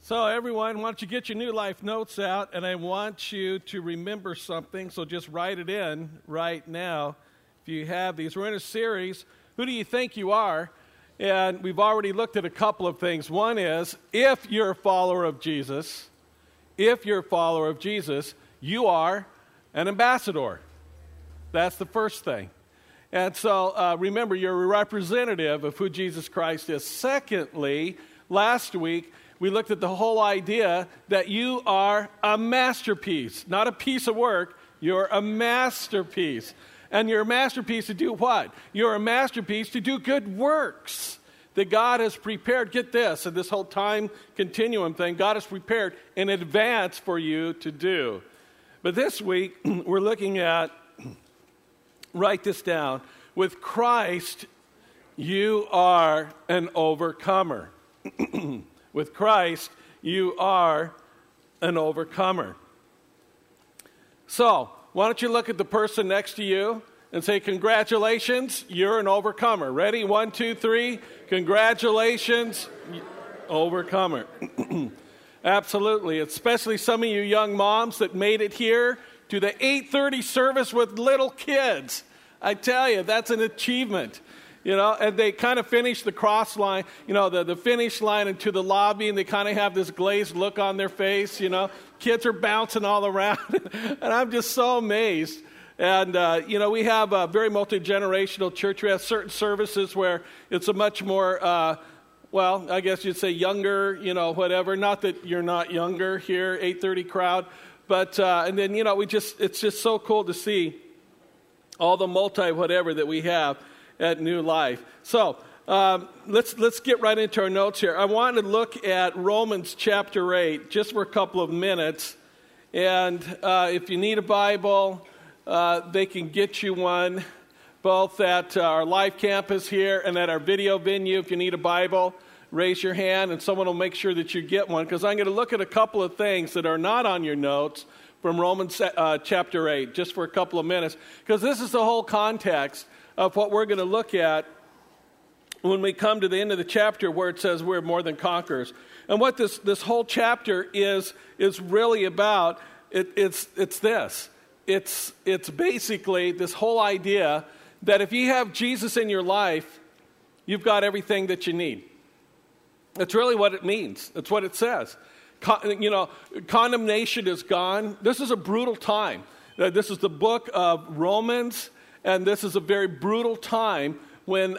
So everyone, why don't you get your New Life notes out, and I want you to remember something, so just write it in right now if you have these. We're in a series, Who Do You Think You Are? And we've already looked at a couple of things. One is, if you're a follower of Jesus, you are an ambassador. That's the first thing. And so remember, you're a representative of who Jesus Christ is. Secondly, last week, we looked at the whole idea that you are a masterpiece, not a piece of work. You're a masterpiece. And you're a masterpiece to do what? You're a masterpiece to do good works that God has prepared. Get this, and this whole time continuum thing, God has prepared in advance for you to do. But this week, we're looking at, write this down, with Christ, you are an overcomer. With Christ, you are an overcomer. So, why don't you look at the person next to you and say, congratulations, you're an overcomer. Ready? 1, 2, 3. Congratulations, overcomer. Absolutely. Especially some of you young moms that made it here to the 8:30 service with little kids. I tell you, that's an achievement. You know, and they kind of finish the cross line, the finish line into the lobby, and they kind of have this glazed look on their face, Kids are bouncing all around, and I'm just so amazed. And, we have a very multi-generational church. We have certain services where it's a much more, I guess you'd say younger, whatever. Not that you're not younger here, 8:30 crowd. But, and then, it's just so cool to see all the multi-whatever that we have at New Life. So let's get right into our notes here. I want to look at Romans chapter 8 just for a couple of minutes. And if you need a Bible, they can get you one, both at our Life Campus here and at our video venue. If you need a Bible, raise your hand and someone will make sure that you get one, because I'm going to look at a couple of things that are not on your notes from Romans chapter 8 just for a couple of minutes, because this is the whole context of what we're going to look at when we come to the end of the chapter where it says we're more than conquerors. And what this whole chapter is really about, it's this. It's basically this whole idea that if you have Jesus in your life, you've got everything that you need. That's really what it means. That's what it says. Condemnation is gone. This is a brutal time. This is the book of Romans. And this is a very brutal time when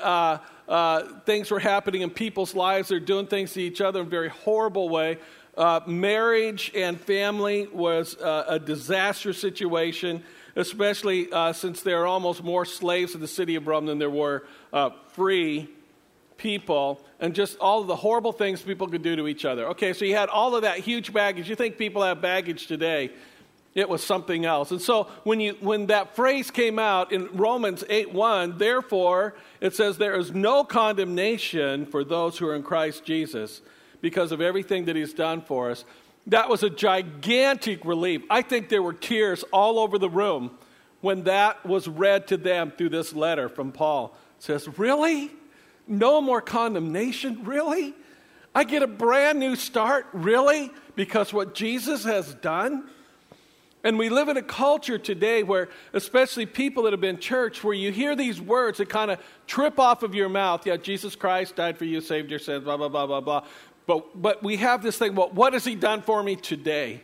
things were happening in people's lives. They're doing things to each other in a very horrible way. Marriage and family was a disastrous situation, especially since there are almost more slaves in the city of Rome than there were free people, and just all of the horrible things people could do to each other. Okay, so you had all of that huge baggage. You think people have baggage today. It was something else. And so when that phrase came out in Romans 8:1, therefore, it says there is no condemnation for those who are in Christ Jesus because of everything that he's done for us. That was a gigantic relief. I think there were tears all over the room when that was read to them through this letter from Paul. It says, really? No more condemnation? Really? I get a brand new start? Really? Because what Jesus has done? And we live in a culture today where, especially people that have been church, where you hear these words that kind of trip off of your mouth. Yeah, Jesus Christ died for you, saved your sins, blah, blah, blah, blah, blah. But we have this thing, well, what has he done for me today?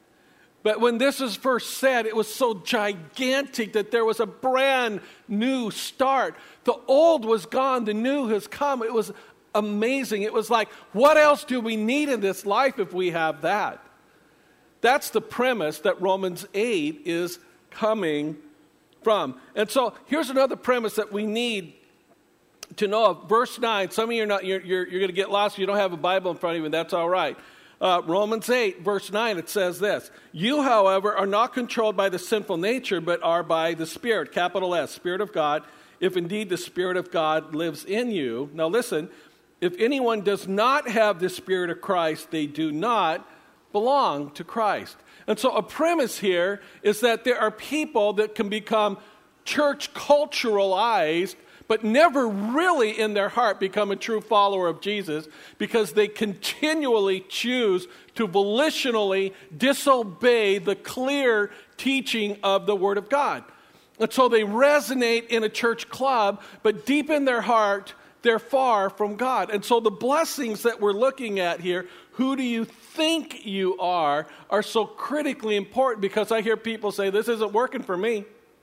But when this was first said, it was so gigantic that there was a brand new start. The old was gone, the new has come. It was amazing. It was like, what else do we need in this life if we have that? That's the premise that Romans 8 is coming from. And so here's another premise that we need to know of. Verse 9, some of you you're going to get lost if you don't have a Bible in front of you, and that's all right. Romans 8, verse 9, it says this. You, however, are not controlled by the sinful nature, but are by the Spirit, capital S, Spirit of God, if indeed the Spirit of God lives in you. Now listen, if anyone does not have the Spirit of Christ, they do not belong to Christ. And so a premise here is that there are people that can become church culturalized but never really in their heart become a true follower of Jesus because they continually choose to volitionally disobey the clear teaching of the Word of God. And so they resonate in a church club, but deep in their heart, they're far from God. And so the blessings that we're looking at here, who do you think you are so critically important, because I hear people say, this isn't working for me.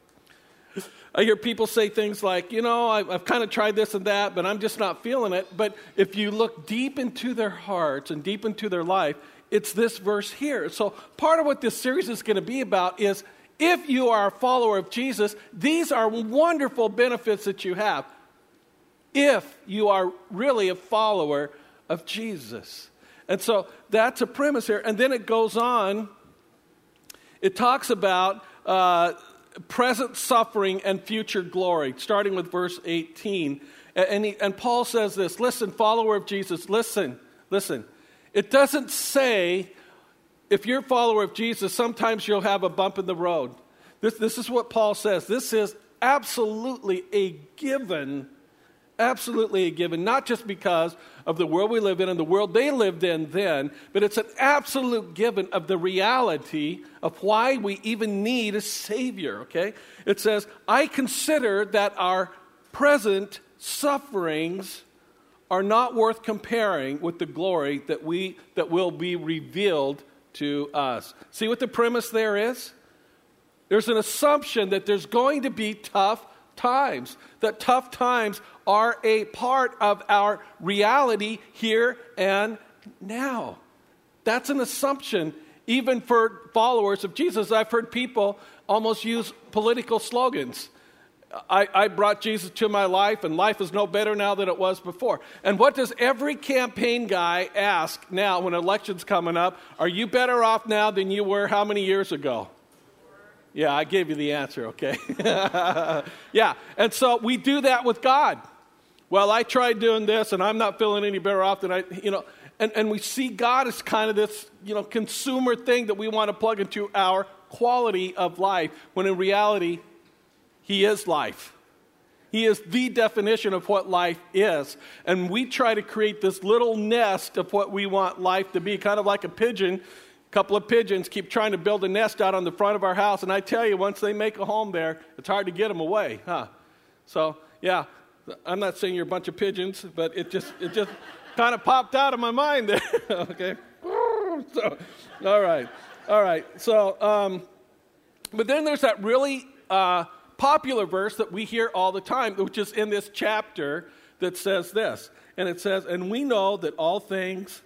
I hear people say things like, I've kind of tried this and that, but I'm just not feeling it. But if you look deep into their hearts and deep into their life, it's this verse here. So part of what this series is going to be about is, if you are a follower of Jesus, these are wonderful benefits that you have. If you are really a follower of Jesus. And so that's a premise here. And then it goes on. It talks about present suffering and future glory, starting with verse 18. And Paul says this, listen, follower of Jesus, listen. It doesn't say, if you're a follower of Jesus, sometimes you'll have a bump in the road. This is what Paul says. This is absolutely a given. Absolutely a given, not just because of the world we live in and the world they lived in then, but it's an absolute given of the reality of why we even need a Savior, okay? It says, I consider that our present sufferings are not worth comparing with the glory that will be revealed to us. See what the premise there is? There's an assumption that there's going to be tough times, that tough times are a part of our reality here and now. That's an assumption, even for followers of Jesus. I've heard people almost use political slogans. I brought Jesus to my life, and life is no better now than it was before. And what does every campaign guy ask now when an election's coming up? Are you better off now than you were how many years ago? Yeah, I gave you the answer, okay? Yeah, and so we do that with God. Well, I tried doing this, and I'm not feeling any better off than and we see God as kind of this, consumer thing that we want to plug into our quality of life, when in reality, He is life. He is the definition of what life is. And we try to create this little nest of what we want life to be, kind of like a pigeon. Couple of pigeons keep trying to build a nest out on the front of our house, and I tell you, once they make a home there, it's hard to get them away, huh? So, yeah, I'm not saying you're a bunch of pigeons, but it just kind of popped out of my mind there, okay? So, all right. So, but then there's that really popular verse that we hear all the time, which is in this chapter, that says this, and it says, and we know that all things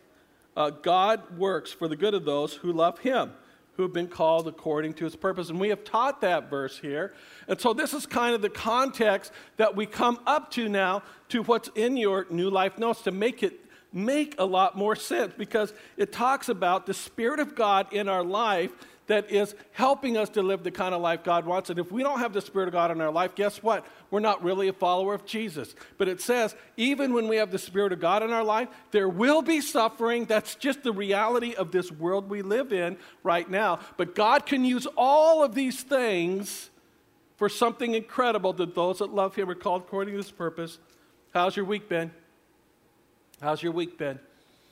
God works for the good of those who love Him, who have been called according to His purpose. And we have taught that verse here. And so this is kind of the context that we come up to now to what's in your New Life Notes to make it make a lot more sense, because it talks about the Spirit of God in our life that is helping us to live the kind of life God wants. And if we don't have the Spirit of God in our life, guess what? We're not really a follower of Jesus. But it says, even when we have the Spirit of God in our life, there will be suffering. That's just the reality of this world we live in right now. But God can use all of these things for something incredible, that those that love Him are called according to His purpose. How's your week been? How's your week been?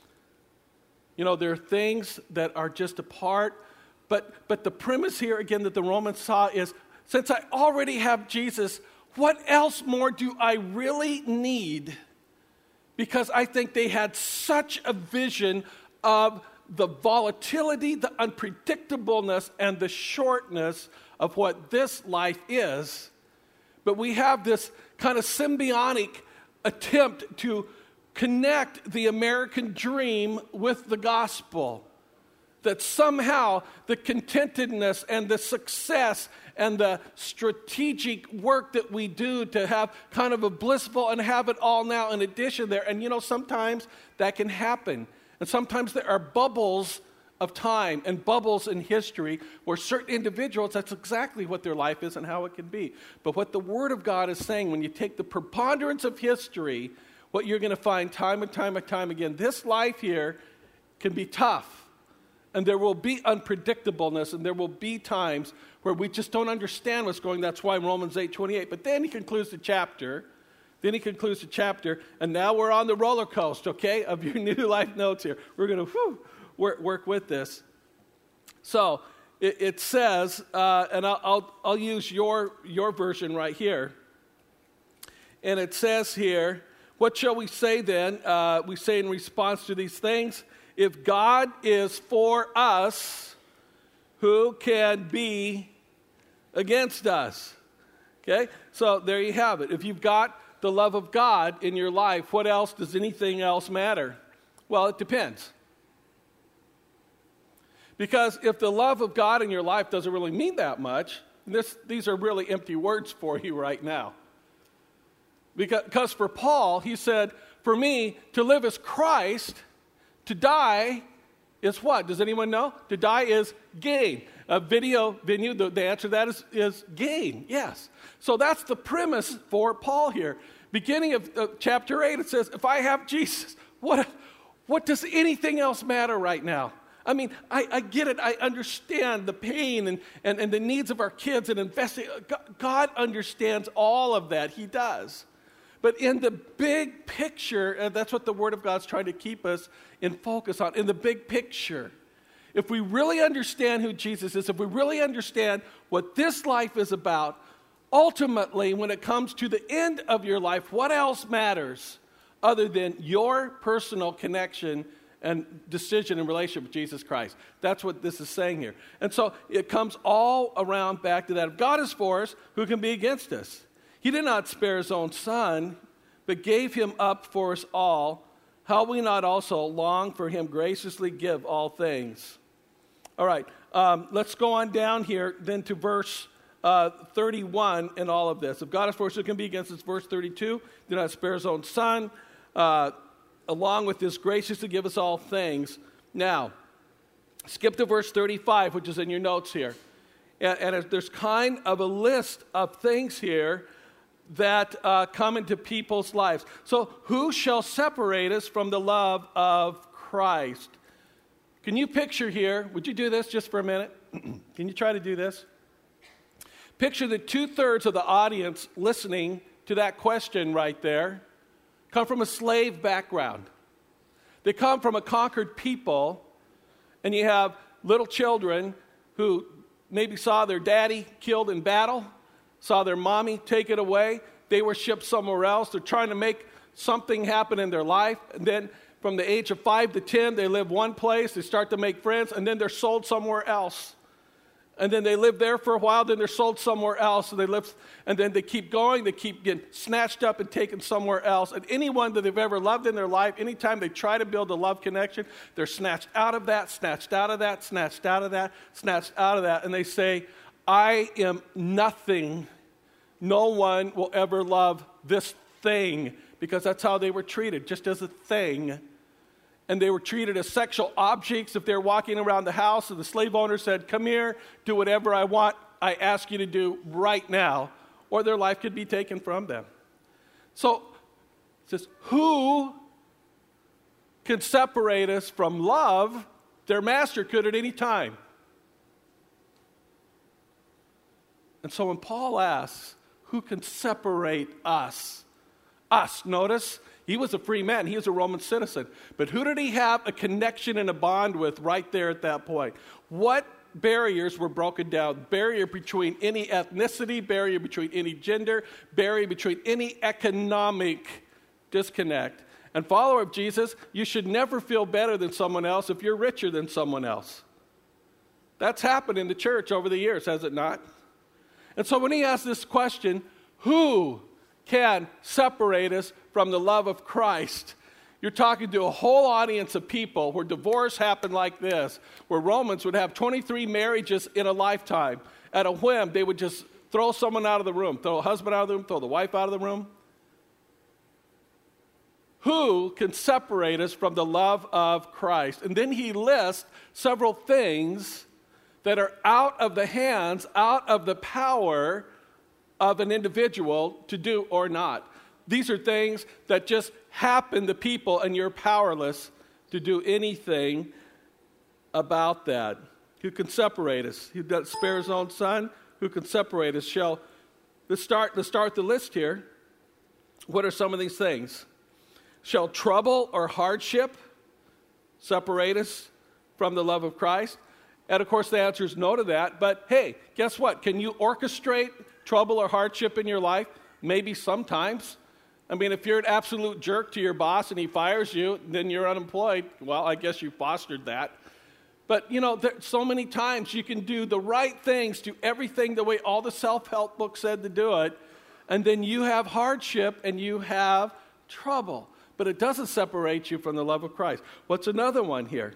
There are things that are just a part. But the premise here, again, that the Romans saw is, since I already have Jesus, what else more do I really need? Because I think they had such a vision of the volatility, the unpredictableness, and the shortness of what this life is. But we have this kind of symbiotic attempt to connect the American dream with the gospel. That somehow the contentedness and the success and the strategic work that we do to have kind of a blissful and have it all now in addition there. And sometimes that can happen. And sometimes there are bubbles of time and bubbles in history where certain individuals, that's exactly what their life is and how it can be. But what the Word of God is saying, when you take the preponderance of history, what you're going to find time and time and time again, this life here can be tough. And there will be unpredictableness, and there will be times where we just don't understand what's going on. That's why Romans 8:28. But then he concludes the chapter Then he concludes the chapter, and now we're on the roller coaster, okay, of your New Life Notes here. We're going to work with this. So it says, and I'll use your version right here. And it says here, what shall we say then? We say in response to these things, if God is for us, who can be against us? Okay, so there you have it. If you've got the love of God in your life, what else does anything else matter? Well, it depends. Because if the love of God in your life doesn't really mean that much, these are really empty words for you right now. Because for Paul, he said, for me, to live is Christ, to die is what? Does anyone know? To die is gain. Venue, the answer to that is gain, yes. So that's the premise for Paul here. Beginning of chapter 8, it says, if I have Jesus, what does anything else matter right now? I mean, I get it. I understand the pain and the needs of our kids and investing. God understands all of that. He does. But in the big picture, that's what the Word of God's trying to keep us in focus on. In the big picture, if we really understand who Jesus is, if we really understand what this life is about, ultimately, when it comes to the end of your life, what else matters other than your personal connection and decision and relationship with Jesus Christ? That's what this is saying here. And so it comes all around back to that. If God is for us, who can be against us? He did not spare his own son, but gave him up for us all. How will we not also long for him graciously give all things? All right, let's go on down here then to verse 31 in all of this. If God is for us, who can be against us? Verse 32, did not spare his own son, along with his graciously give us all things. Now, skip to verse 35, which is in your notes here. And there's kind of a list of things here that come into people's lives. So, who shall separate us from the love of Christ? Can you picture here, would you do this just for a minute? Can you try to do this? Picture that 2/3 of the audience listening to that question right there come from a slave background. They come from a conquered people, and you have little children who maybe saw their daddy killed in battle, saw their mommy take it away. They were shipped somewhere else. They're trying to make something happen in their life. And then from the age of 5 to 10, they live one place. They start to make friends, and then they're sold somewhere else. And then they live there for a while, then they're sold somewhere else. And then they keep going. They keep getting snatched up and taken somewhere else. And anyone that they've ever loved in their life, anytime they try to build a love connection, they're snatched out of that, snatched out of that, snatched out of that, snatched out of that. And they say, I am nothing. No one will ever love this thing, because that's how they were treated, just as a thing. And they were treated as sexual objects if they're walking around the house, and the slave owner said, come here, do whatever I want, I ask you to do right now, or their life could be taken from them. So, it says, who can separate us from love? Their master could at any time. And so when Paul asks, who can separate us? Us, notice, he was a free man. He was a Roman citizen. But who did he have a connection and a bond with right there at that point? What barriers were broken down? Barrier between any ethnicity, barrier between any gender, barrier between any economic disconnect. And follower of Jesus, you should never feel better than someone else if you're richer than someone else. That's happened in the church over the years, has it not? And so when he asks this question, who can separate us from the love of Christ? You're talking to a whole audience of people where divorce happened like this, where Romans would have 23 marriages in a lifetime. At a whim, they would just throw someone out of the room, throw a husband out of the room, throw the wife out of the room. Who can separate us from the love of Christ? And then he lists several things that are out of the hands, out of the power of an individual to do or not. These are things that just happen to people, and you're powerless to do anything about that. Who can separate us? Who doesn't spare his own son? Who can separate us? Let's start the list here. What are some of these things? Shall trouble or hardship separate us from the love of Christ? And of course the answer is no to that. But hey, guess what? Can you orchestrate trouble or hardship in your life? Maybe sometimes. I mean, if you're an absolute jerk to your boss and he fires you, then you're unemployed. Well, I guess you fostered that. But, you know, there's so many times you can do the right things, do everything the way all the self-help books said to do it, and then you have hardship and you have trouble. But it doesn't separate you from the love of Christ. What's another one here?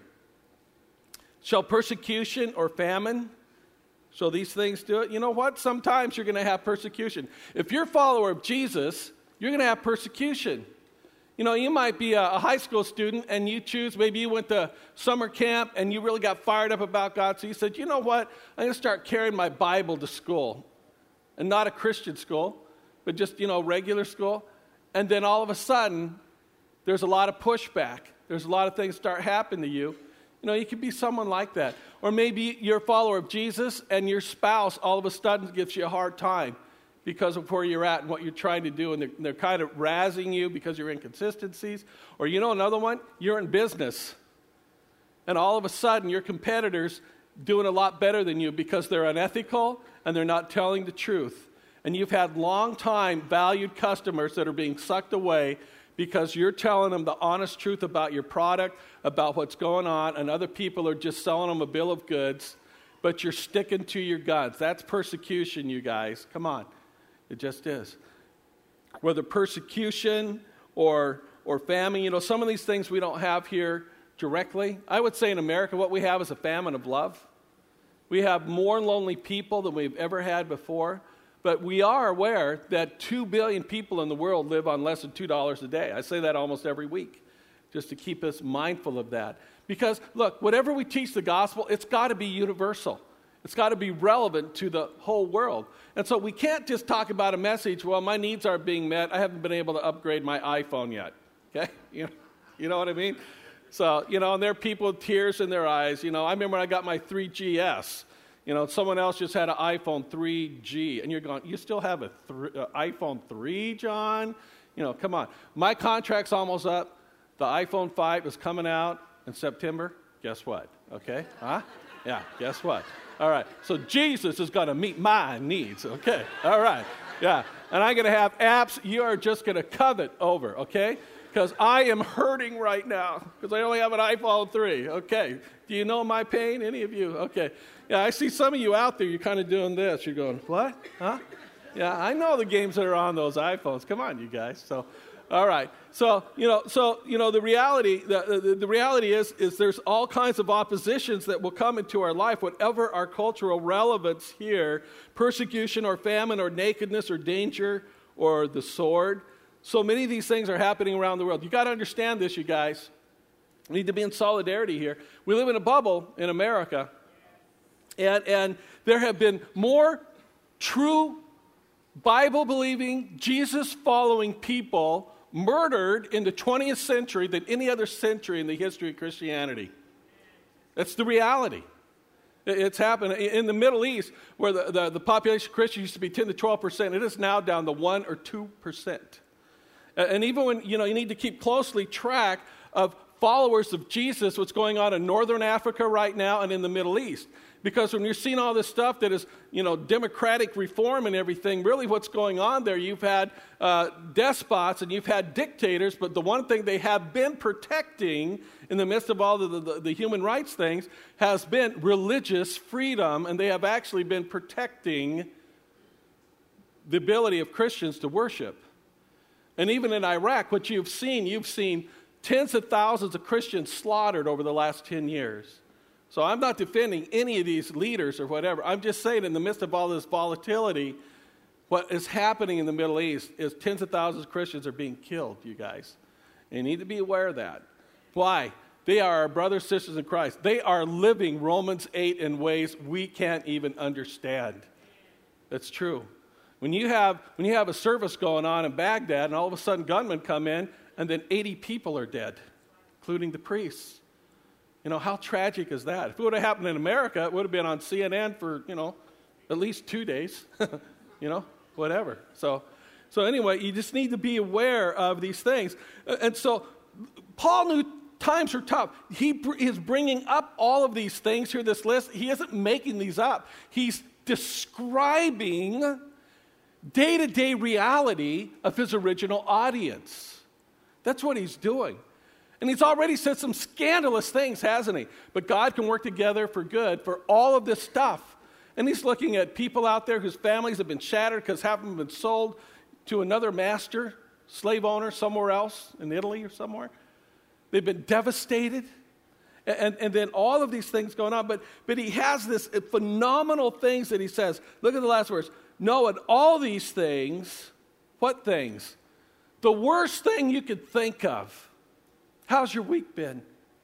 Shall persecution or famine, shall these things do it? You know what? Sometimes you're going to have persecution. If you're a follower of Jesus, you're going to have persecution. You know, you might be a high school student and you choose, maybe you went to summer camp and you really got fired up about God. So you said, you know what? I'm going to start carrying my Bible to school. And not a Christian school, but just, you know, regular school. And then all of a sudden, there's a lot of pushback. There's a lot of things start happening to you. You know, you could be someone like that. Or maybe you're a follower of Jesus and your spouse all of a sudden gives you a hard time because of where you're at and what you're trying to do. And they're kind of razzing you because you're inconsistencies. Or you know another one? You're in business. And all of a sudden your competitors doing a lot better than you because they're unethical and they're not telling the truth. And you've had long-time valued customers that are being sucked away because you're telling them the honest truth about your product, about what's going on, and other people are just selling them a bill of goods, but you're sticking to your guns. That's persecution, you guys. Come on. It just is. Whether persecution or famine, you know, some of these things we don't have here directly. I would say in America what we have is a famine of love. We have more lonely people than we've ever had before. But we are aware that 2 billion people in the world live on less than $2 a day. I say that almost every week, just to keep us mindful of that. Because, look, whatever we teach the gospel, it's got to be universal. It's got to be relevant to the whole world. And so we can't just talk about a message, well, my needs aren't being met. I haven't been able to upgrade my iPhone yet. Okay? You know what I mean? So, you know, and there are people with tears in their eyes. You know, I remember when I got my 3GS. You know, someone else just had an iPhone 3G, and you're going, you still have an iPhone 3, John? You know, come on. My contract's almost up. The iPhone 5 is coming out in September. Guess what? Okay? Huh? Yeah, guess what? All right. So Jesus is going to meet my needs. Okay? All right. Yeah. And I'm going to have apps you are just going to covet over, okay? Because I am hurting right now because I only have an iPhone 3. Okay. Do you know my pain? Any of you? Okay. Yeah, I see some of you out there, you're kind of doing this. You're going, what? Huh? Yeah, I know the games that are on those iPhones. Come on, you guys. So, all right. So, the reality, the reality is there's all kinds of oppositions that will come into our life, whatever our cultural relevance here, persecution or famine or nakedness or danger or the sword. So many of these things are happening around the world. You got to understand this, you guys. We need to be in solidarity here. We live in a bubble in America. And there have been more true Bible-believing, Jesus-following people murdered in the 20th century than any other century in the history of Christianity. That's the reality. It's happened in the Middle East, where the population of Christians used to be 10 to 12%. It is now down to 1 or 2%. And even when, you need to keep closely track of followers of Jesus, what's going on in northern Africa right now and in the Middle East. Because when you're seeing all this stuff that is, democratic reform and everything, really what's going on there, you've had despots and you've had dictators, but the one thing they have been protecting in the midst of all the human rights things has been religious freedom, and they have actually been protecting the ability of Christians to worship. And even in Iraq, what you've seen tens of thousands of Christians slaughtered over the last 10 years. So I'm not defending any of these leaders or whatever. I'm just saying in the midst of all this volatility, what is happening in the Middle East is tens of thousands of Christians are being killed, you guys. And you need to be aware of that. Why? They are our brothers, sisters in Christ. They are living Romans 8 in ways we can't even understand. That's true. When you have a service going on in Baghdad and all of a sudden gunmen come in and then 80 people are dead, including the priests. How tragic is that? If it would have happened in America, it would have been on CNN for, at least 2 days, whatever. So So anyway, you just need to be aware of these things. And so Paul knew times are tough. He is bringing up all of these things here, this list. He isn't making these up. He's describing day-to-day reality of his original audience. That's what he's doing. And he's already said some scandalous things, hasn't he? But God can work together for good for all of this stuff. And he's looking at people out there whose families have been shattered because half of them have been sold to another master, slave owner somewhere else, in Italy or somewhere. They've been devastated. And then all of these things going on. But he has this phenomenal things that he says. Look at the last verse. No, in all these things, what things? The worst thing you could think of. How's your week been?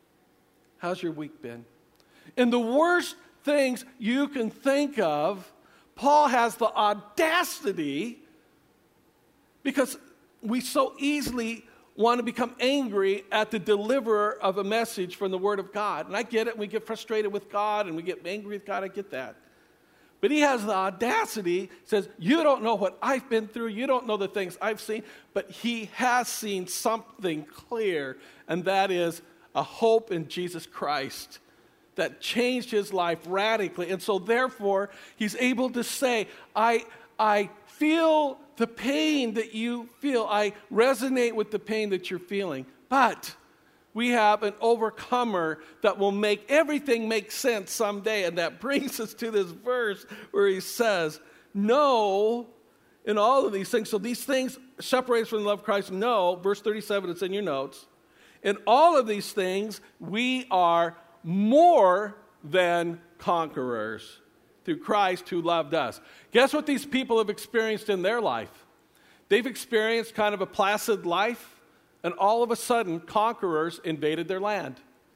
How's your week been? In the worst things you can think of, Paul has the audacity, because we so easily want to become angry at the deliverer of a message from the Word of God. And I get it. We get frustrated with God and we get angry with God. I get that. But he has the audacity, says, you don't know what I've been through. You don't know the things I've seen. But he has seen something clear, and that is a hope in Jesus Christ that changed his life radically. And so therefore, he's able to say, I feel the pain that you feel. I resonate with the pain that you're feeling. But we have an overcomer that will make everything make sense someday. And that brings us to this verse where he says, no, in all of these things. So these things separate us from the love of Christ. No, verse 37, it's in your notes. In all of these things, we are more than conquerors through Christ who loved us. Guess what these people have experienced in their life? They've experienced kind of a placid life. And all of a sudden, conquerors invaded their land.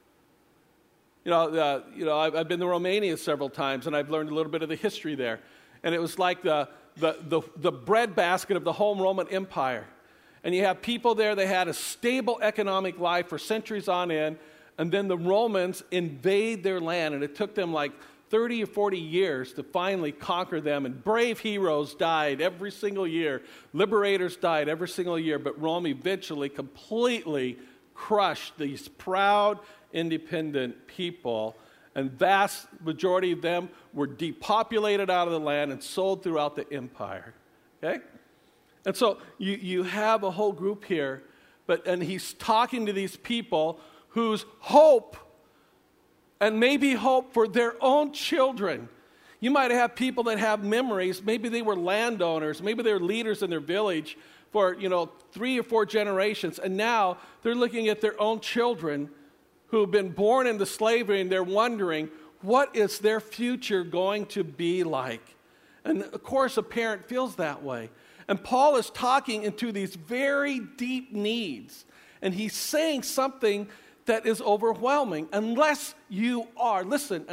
I've been to Romania several times, and I've learned a little bit of the history there. And it was like the breadbasket of the whole Roman Empire. And you have people there that had a stable economic life for centuries on end, and then the Romans invade their land, and it took them like 30 or 40 years to finally conquer them, and brave heroes died every single year. Liberators died every single year, but Rome eventually completely crushed these proud, independent people, and vast majority of them were depopulated out of the land and sold throughout the empire. Okay? And so you have a whole group here, and he's talking to these people whose hope and maybe hope for their own children. You might have people that have memories. Maybe they were landowners. Maybe they were leaders in their village for, 3 or 4 generations. And now they're looking at their own children who have been born into slavery, and they're wondering, what is their future going to be like? And of course, a parent feels that way. And Paul is talking into these very deep needs. And he's saying something that is overwhelming. Unless you are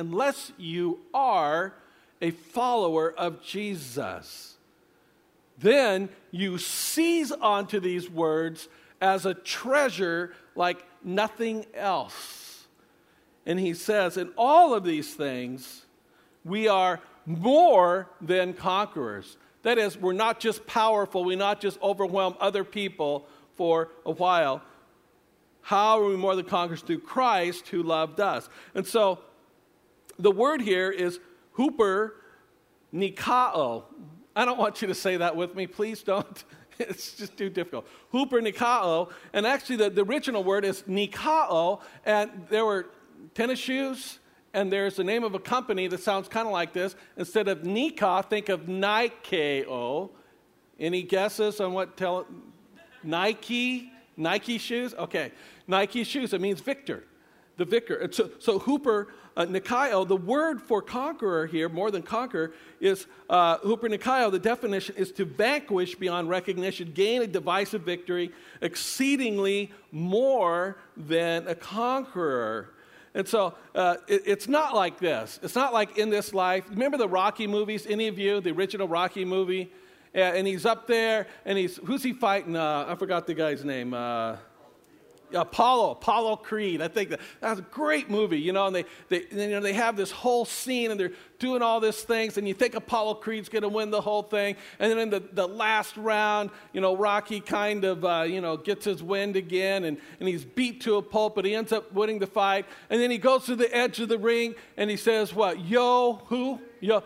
a follower of Jesus, then you seize onto these words as a treasure like nothing else. And he says, in all of these things, we are more than conquerors. That is, we're not just powerful, we not just overwhelm other people for a while. How are we more than conquerors? Through Christ who loved us. And so the word here is huper nikao. I don't want you to say that with me. Please don't. It's just too difficult. Huper nikao. And actually the original word is nikao. And there were tennis shoes. And there's the name of a company that sounds kind of like this. Instead of Nika, think of Nikeo. Any guesses on what Nike? Nike shoes? Okay. Nike shoes. It means victor. The victor. So huper nikao, the word for conqueror here, more than conquer, is huper nikao. The definition is to vanquish beyond recognition, gain a divisive victory, exceedingly more than a conqueror. And so it's not like this. It's not like in this life. Remember the Rocky movies? Any of you? The original Rocky movie? And he's up there, and who's he fighting? I forgot the guy's name. Apollo Creed. I think that's a great movie, and they have this whole scene and they're doing all these things, and you think Apollo Creed's going to win the whole thing, and then in the last round, Rocky kind of, gets his wind again, and he's beat to a pulp, but he ends up winning the fight, and then he goes to the edge of the ring, and he says, what, yo, who? Yo,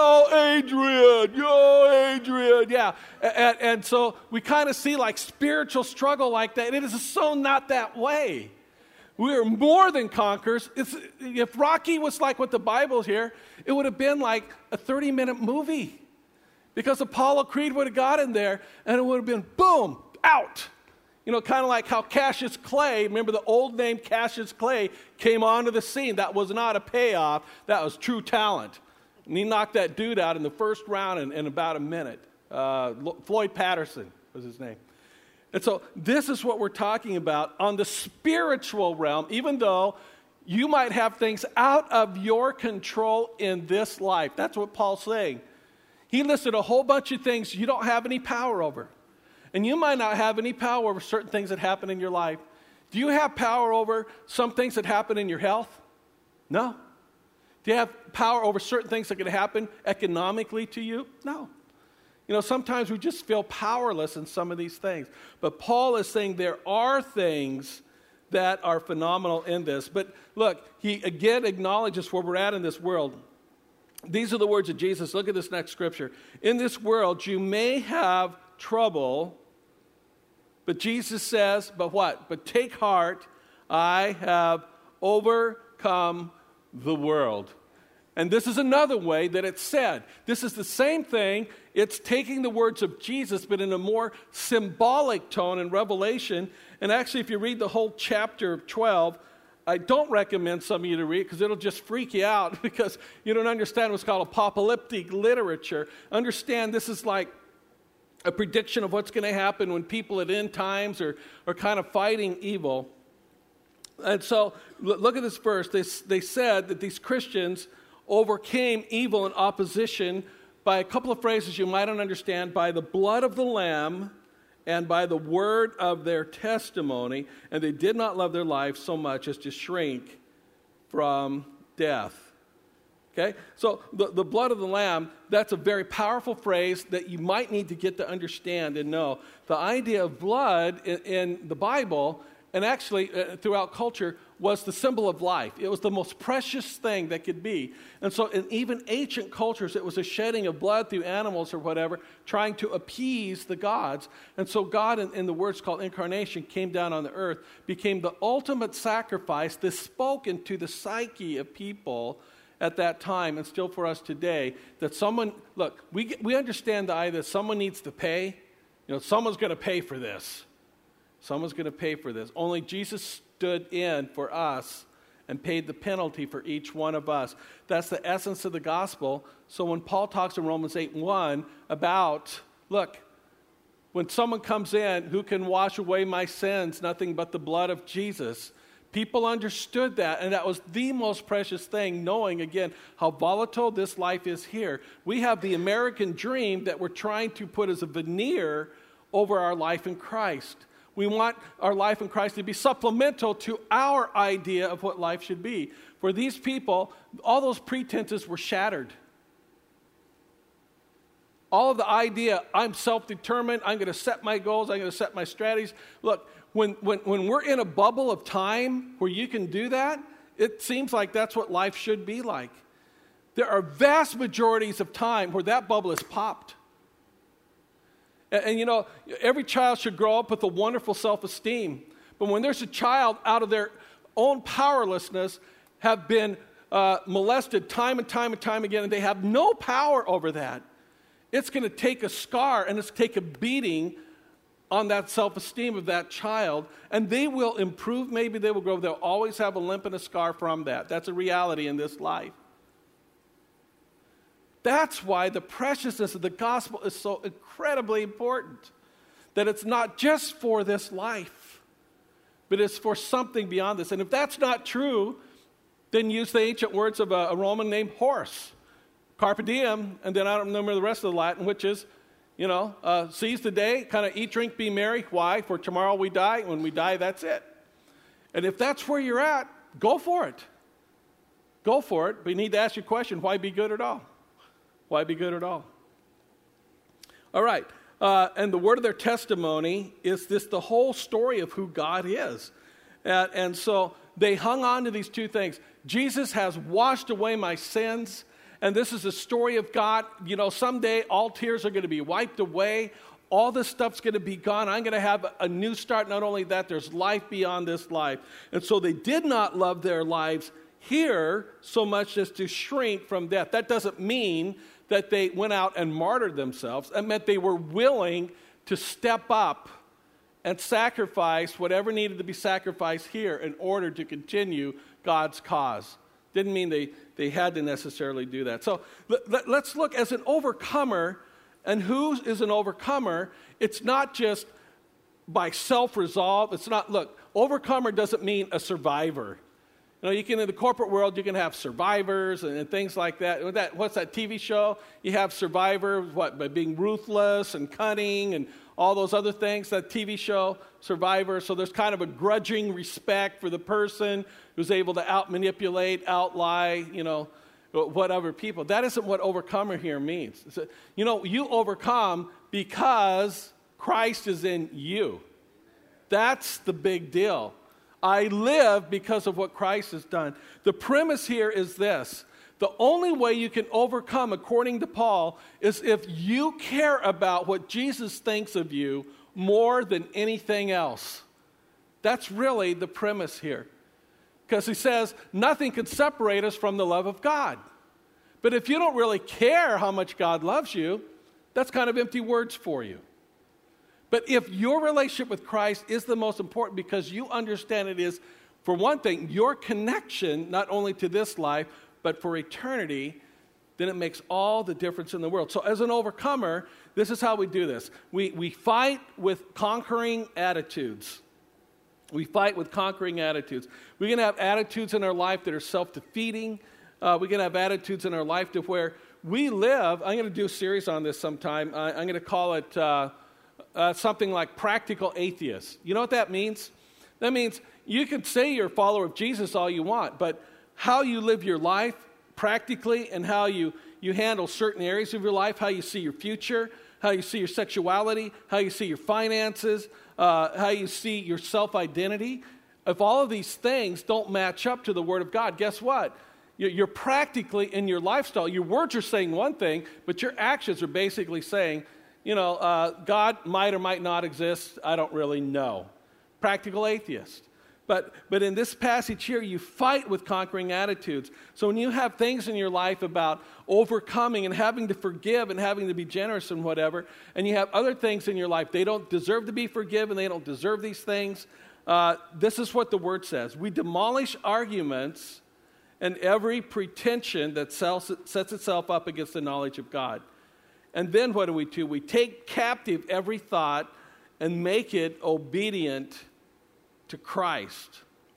Adrian, yeah. And so we kind of see like spiritual struggle like that. It is so not that way. We are more than conquerors. If Rocky was like what the Bible's here, it would have been like a 30-minute movie. Because Apollo Creed would have got in there, and it would have been, boom, out. Kind of like how Cassius Clay, remember the old name Cassius Clay, came onto the scene. That was not a payoff. That was true talent. And he knocked that dude out in the first round in about a minute. Floyd Patterson was his name. And so this is what we're talking about on the spiritual realm, even though you might have things out of your control in this life. That's what Paul's saying. He listed a whole bunch of things you don't have any power over. And you might not have any power over certain things that happen in your life. Do you have power over some things that happen in your health? No. Do you have power over certain things that can happen economically to you? No. Sometimes we just feel powerless in some of these things. But Paul is saying there are things that are phenomenal in this. But look, he again acknowledges where we're at in this world. These are the words of Jesus. Look at this next scripture. In this world you may have trouble, but Jesus says, but what? But take heart, I have overcome the world. And this is another way that it's said. This is the same thing. It's taking the words of Jesus, but in a more symbolic tone in Revelation. And actually, if you read the whole chapter 12, I don't recommend some of you to read it because it'll just freak you out because you don't understand what's called apocalyptic literature. Understand this is like a prediction of what's going to happen when people at end times are kind of fighting evil. And so, look at this verse. They said that these Christians overcame evil and opposition by a couple of phrases you might not understand, by the blood of the Lamb and by the word of their testimony, and they did not love their life so much as to shrink from death. Okay? So the blood of the Lamb, that's a very powerful phrase that you might need to get to understand and know. The idea of blood in the Bible, and actually throughout culture, was the symbol of life. It was the most precious thing that could be. And so in even ancient cultures, it was a shedding of blood through animals or whatever, trying to appease the gods. And so God, in the words called incarnation, came down on the earth, became the ultimate sacrifice that spoke into the psyche of people at that time, and still for us today, that someone, look, we understand the idea that someone needs to pay. Someone's going to pay for this. Someone's going to pay for this. Only Jesus stood in for us and paid the penalty for each one of us. That's the essence of the gospel. So when Paul talks in Romans 8:1 about, look, when someone comes in, who can wash away my sins? Nothing but the blood of Jesus. People understood that, and that was the most precious thing, knowing, again, how volatile this life is here. We have the American dream that we're trying to put as a veneer over our life in Christ. We want our life in Christ to be supplemental to our idea of what life should be. For these people, all those pretenses were shattered. All of the idea, I'm self-determined, I'm going to set my goals, I'm going to set my strategies. Look, when we're in a bubble of time where you can do that, it seems like that's what life should be like. There are vast majorities of time where that bubble is popped. And every child should grow up with a wonderful self-esteem. But when there's a child out of their own powerlessness have been molested time and time and time again, and they have no power over that, it's going to take a scar and it's going to take a beating on that self-esteem of that child, and they will improve, maybe they will grow, they'll always have a limp and a scar from that. That's a reality in this life. That's why the preciousness of the gospel is so incredibly important, that it's not just for this life, but it's for something beyond this. And if that's not true, then use the ancient words of a Roman named Horace, carpe diem, and then I don't remember the rest of the Latin, which is, seize the day, kind of eat, drink, be merry. Why? For tomorrow we die. When we die, that's it. And if that's where you're at, go for it. Go for it. But you need to ask your question, why be good at all? Why be good at all? All right. And the word of their testimony is the whole story of who God is. And so they hung on to these two things. Jesus has washed away my sins. And this is the story of God. You know, someday all tears are going to be wiped away. All this stuff's going to be gone. I'm going to have a new start. Not only that, there's life beyond this life. And so they did not love their lives here so much as to shrink from death. That doesn't mean that they went out and martyred themselves. It meant they were willing to step up and sacrifice whatever needed to be sacrificed here in order to continue God's cause. Didn't mean they had to necessarily do that. So let's look as an overcomer. And who is an overcomer? It's not just by self-resolve. It's not, look, overcomer doesn't mean a survivor. You know, you can, in the corporate world, you can have survivors and things like that. What's that TV show? You have survivors, by being ruthless and cunning and all those other things, that TV show, Survivor. So there's kind of a grudging respect for the person who's able to out-manipulate, out-lie, whatever people. That isn't what overcomer here means. You overcome because Christ is in you. That's the big deal. I live because of what Christ has done. The premise here is this. The only way you can overcome, according to Paul, is if you care about what Jesus thinks of you more than anything else. That's really the premise here. Because he says, nothing can separate us from the love of God. But if you don't really care how much God loves you, that's kind of empty words for you. But if your relationship with Christ is the most important because you understand it is, for one thing, your connection not only to this life, but for eternity, then it makes all the difference in the world. So as an overcomer, this is how we do this. We fight with conquering attitudes. We fight with conquering attitudes. We're going to have attitudes in our life that are self-defeating. We're going to have attitudes in our life to where we live. I'm going to do a series on this sometime. I'm going to call it something like practical atheists. You know what that means? That means you can say you're a follower of Jesus all you want, but how you live your life practically and how you handle certain areas of your life, how you see your future, how you see your sexuality, how you see your finances, how you see your self-identity. If all of these things don't match up to the Word of God, guess what? You're practically in your lifestyle. Your words are saying one thing, but your actions are basically saying, God might or might not exist. I don't really know. Practical atheist. But in this passage here, you fight with conquering attitudes. So when you have things in your life about overcoming and having to forgive and having to be generous and whatever, and you have other things in your life, they don't deserve to be forgiven, they don't deserve these things, this is what the Word says. We demolish arguments and every pretension that sets itself up against the knowledge of God. And then what do? We take captive every thought and make it obedient to Christ.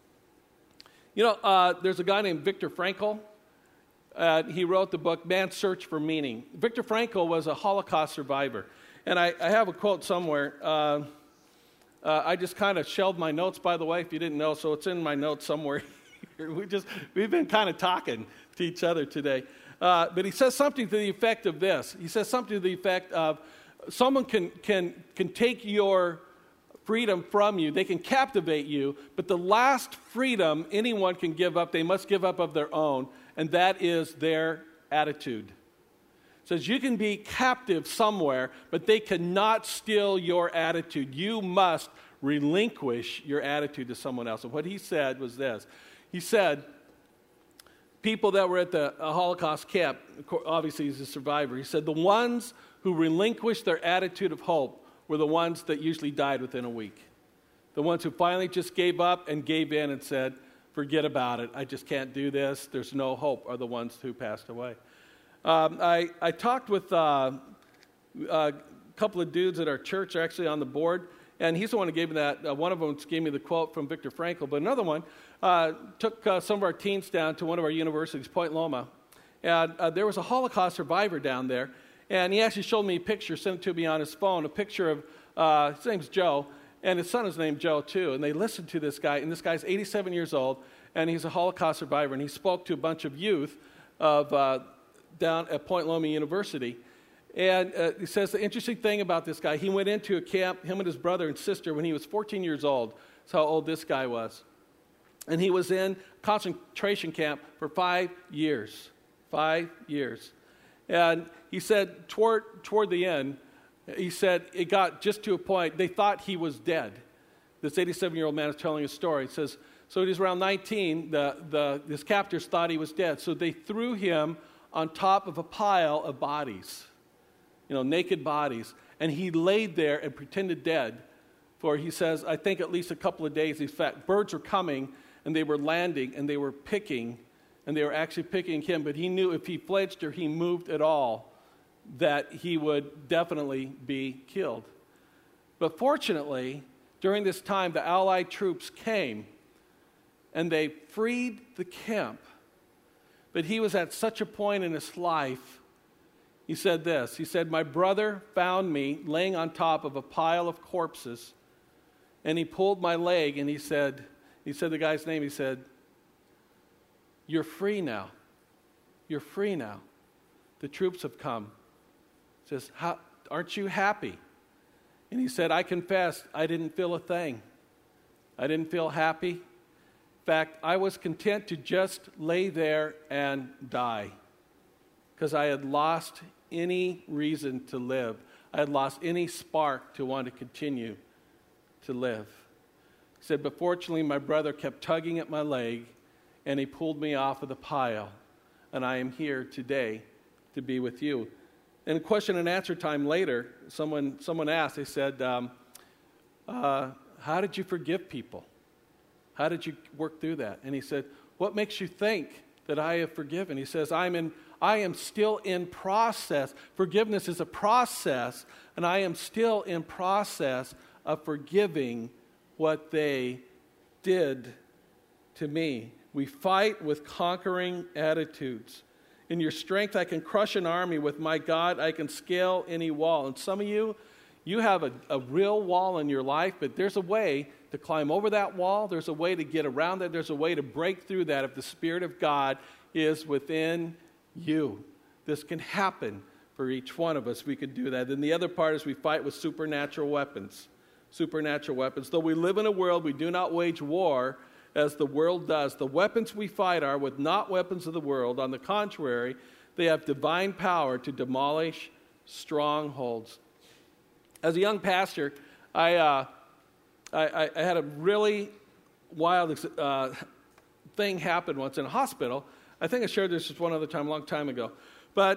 There's a guy named Viktor Frankl. He wrote the book, Man's Search for Meaning. Viktor Frankl was a Holocaust survivor. And I have a quote somewhere. I just kind of shelved my notes, by the way, if you didn't know, so it's in my notes somewhere. We've been kind of talking to each other today. But he says something to the effect of this. He says something to the effect of, someone can take your freedom from you. They can captivate you, but the last freedom anyone can give up, they must give up of their own, and that is their attitude. It says you can be captive somewhere, but they cannot steal your attitude. You must relinquish your attitude to someone else. And what he said was this. He said, people that were at the Holocaust camp, obviously he's a survivor, he said the ones who relinquished their attitude of hope were the ones that usually died within a week. The ones who finally just gave up and gave in and said, forget about it, I just can't do this, there's no hope, are the ones who passed away. I talked with a couple of dudes at our church, actually on the board, and he's the one who gave me that. One of them gave me the quote from Viktor Frankl, but another one took some of our teens down to one of our universities, Point Loma, and there was a Holocaust survivor down there, and he actually showed me a picture, sent it to me on his phone, a picture of, his name's Joe, and his son is named Joe too, and they listened to this guy, and this guy's 87 years old, and he's a Holocaust survivor, and he spoke to a bunch of youth of down at Point Loma University. And he says the interesting thing about this guy, he went into a camp, him and his brother and sister, when he was 14 years old. That's how old this guy was. And he was in concentration camp for 5 years. 5 years. And he said toward the end, he said it got just to a point, they thought he was dead. This 87-year-old man is telling a story. It says, so he was around 19, his captors thought he was dead. So they threw him on top of a pile of bodies, naked bodies. And he laid there and pretended dead for, he says, I think at least a couple of days. In fact, birds were coming, and they were landing, and they were picking, and they were actually picking him. But he knew if he flinched or he moved at all, that he would definitely be killed. But fortunately, during this time, the Allied troops came, and they freed the camp. But he was at such a point in his life, he said this. He said, my brother found me laying on top of a pile of corpses, and he pulled my leg, and he said the guy's name, he said, you're free now. You're free now. The troops have come. He says, aren't you happy? And he said, I confess, I didn't feel a thing. I didn't feel happy. In fact, I was content to just lay there and die because I had lost any reason to live. I had lost any spark to want to continue to live. He said, but fortunately, my brother kept tugging at my leg, and he pulled me off of the pile, and I am here today to be with you. In question and answer time later, someone asked, they said, how did you forgive people? How did you work through that? And he said, what makes you think that I have forgiven? He says, I am still in process. Forgiveness is a process, and I am still in process of forgiving what they did to me. We fight with conquering attitudes. In your strength, I can crush an army. With my God, I can scale any wall. And some of you have a real wall in your life, but there's a way to climb over that wall. There's a way to get around that. There's a way to break through that if the Spirit of God is within you. This can happen for each one of us. We could do that. And the other part is we fight with supernatural weapons. Supernatural weapons. Though we live in a world, we do not wage war as the world does. The weapons we fight are not weapons of the world. On the contrary, they have divine power to demolish strongholds. As a young pastor, I had a really wild thing happen once in a hospital. I think I shared this just one other time, a long time ago. But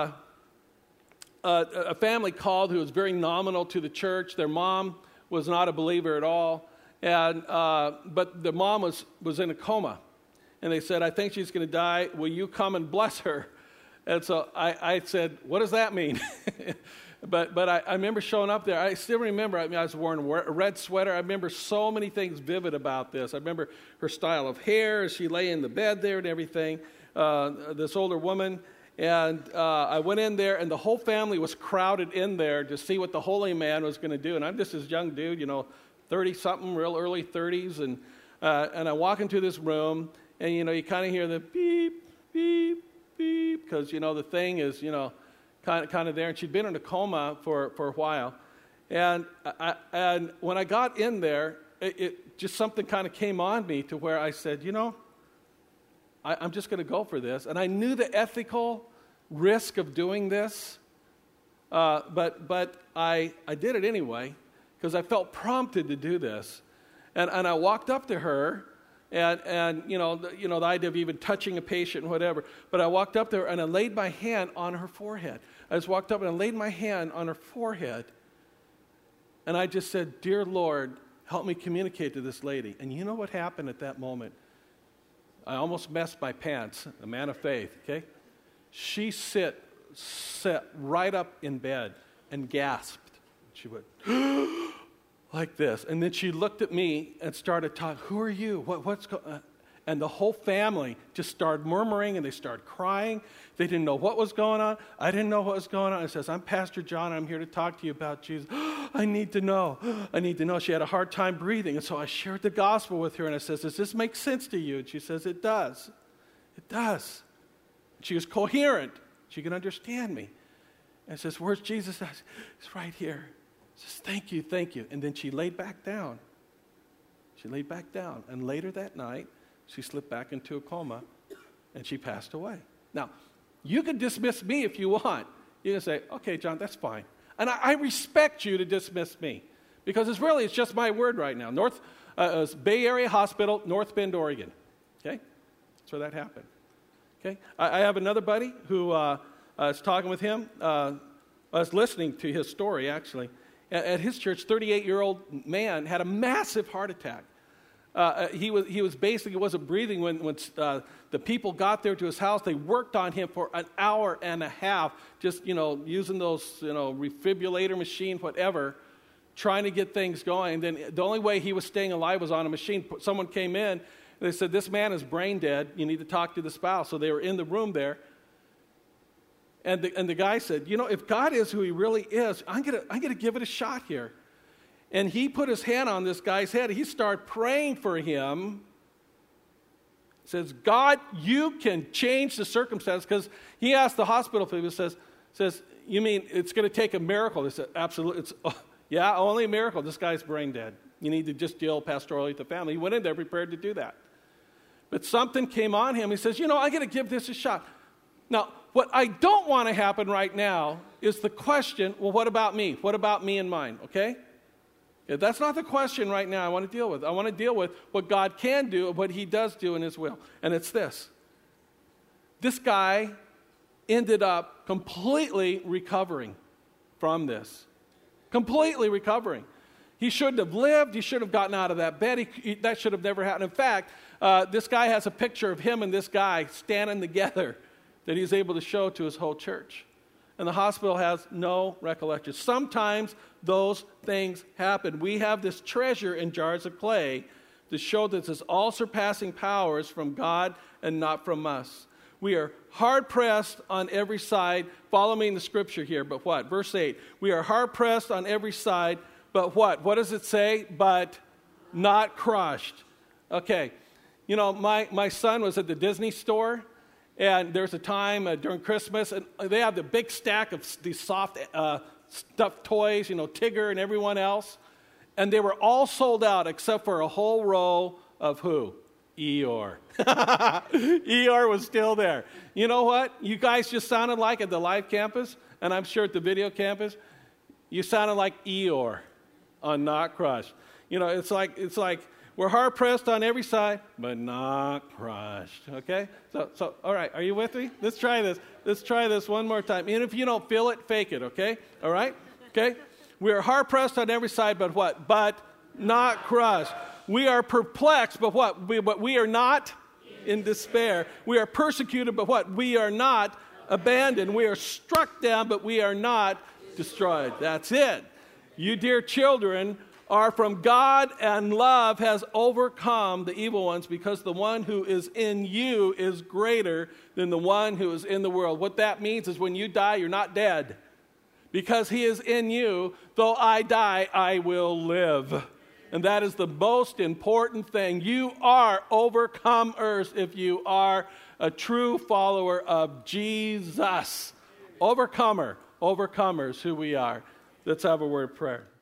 a family called who was very nominal to the church. Their mom was not a believer at all. But the mom was in a coma. And they said, I think she's going to die. Will you come and bless her? And so I said, what does that mean? But I remember showing up there. I still remember, I was wearing a red sweater. I remember so many things vivid about this. I remember her style of hair as she lay in the bed there and everything, this older woman. And I went in there, and the whole family was crowded in there to see what the holy man was going to do. And I'm just this young dude, 30-something, real early 30s. And I walk into this room, and, you kind of hear the beep, beep, beep, because, the thing is, kind of there. And she'd been in a coma for a while. And when I got in there, it just something kind of came on me to where I said, I'm just going to go for this. And I knew the ethical risk of doing this, but I did it anyway because I felt prompted to do this. And I walked up to her, and the idea of even touching a patient and whatever, but I walked up there and I laid my hand on her forehead. I just walked up and I laid my hand on her forehead, and I just said, Dear Lord, help me communicate to this lady. And you know what happened at that moment? I almost messed my pants, a man of faith, okay? She sat right up in bed and gasped. She went, like this. And then she looked at me and started talking, who are you? What's going on? And the whole family just started murmuring, and they started crying. They didn't know what was going on. I didn't know what was going on. I says, I'm Pastor John. I'm here to talk to you about Jesus. I need to know. I need to know. She had a hard time breathing. And so I shared the gospel with her, and I says, does this make sense to you? And she says, it does. It does. She was coherent. She could understand me. And says, where's Jesus? He's right here. Says, thank you, thank you. And then she laid back down. She laid back down. And later that night, she slipped back into a coma, and she passed away. Now, you can dismiss me if you want. You can say, okay, John, that's fine. And I respect you to dismiss me, because it's just my word right now. Bay Area Hospital, North Bend, Oregon. Okay? That's where that happened. Okay? I have another buddy who... I was talking with him. I was listening to his story, actually. At his church, 38-year-old man had a massive heart attack. He was basically wasn't breathing when the people got there to his house. They worked on him for an hour and a half, just using those refibrillator machine, whatever, trying to get things going. And then the only way he was staying alive was on a machine. Someone came in. And they said, "This man is brain dead. You need to talk to the spouse." So they were in the room there. And the guy said, if God is who he really is, I'm gonna give it a shot here. And he put his hand on this guy's head. He started praying for him. Says, God, you can change the circumstance. Because he asked the hospital people, says, you mean it's going to take a miracle? They said, absolutely. Yeah, only a miracle. This guy's brain dead. You need to just deal pastorally with the family. He went in there prepared to do that. But something came on him. He says, I'm going to give this a shot. Now, what I don't want to happen right now is the question, well, what about me? What about me and mine, okay? Yeah, that's not the question right now I want to deal with. I want to deal with what God can do and what he does do in his will. And it's this. This guy ended up completely recovering from this. Completely recovering. He shouldn't have lived. He should have gotten out of that bed. That should have never happened. In fact, this guy has a picture of him and this guy standing together that he's able to show to his whole church. And the hospital has no recollection. Sometimes those things happen. We have this treasure in jars of clay to show that this all-surpassing power is from God and not from us. We are hard-pressed on every side. Follow me in the scripture here, but what? Verse 8. We are hard-pressed on every side, but what? What does it say? But not crushed. Okay. My son was at the Disney store. And there's a time during Christmas, and they have the big stack of these soft stuffed toys, Tigger and everyone else. And they were all sold out except for a whole row of who? Eeyore. Eeyore was still there. You know what? You guys just sounded like at the live campus, and I'm sure at the video campus, you sounded like Eeyore on Not Crushed. It's like we're hard-pressed on every side, but not crushed, okay? So, all right, are you with me? Let's try this. Let's try this one more time. Even if you don't feel it, fake it, okay? All right? Okay? We are hard-pressed on every side, but what? But not crushed. We are perplexed, but what? But we are not in despair. We are persecuted, but what? We are not abandoned. We are struck down, but we are not destroyed. That's it. You dear children are from God, and love has overcome the evil ones, because the one who is in you is greater than the one who is in the world. What that means is when you die, you're not dead. Because he is in you, though I die, I will live. And that is the most important thing. You are overcomers if you are a true follower of Jesus. Overcomers, who we are. Let's have a word of prayer.